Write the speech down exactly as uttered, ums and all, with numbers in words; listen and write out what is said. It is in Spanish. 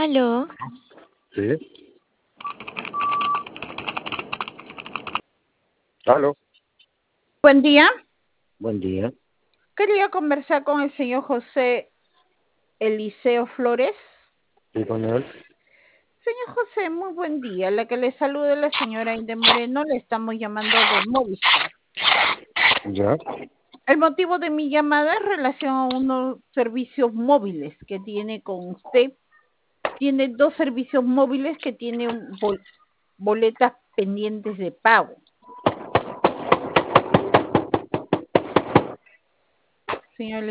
Aló, Sí, aló, Buen día. buen día. Quería conversar con el señor José Eliseo Flores. ¿Sí con él? Señor José, muy buen día. La que le saluda es la señora Inde Moreno. Le estamos llamando de Movistar. Ya, El motivo de mi llamada es en relación a unos servicios móviles que tiene con usted. Tiene dos servicios móviles que tienen bol- boletas pendientes de pago. Señor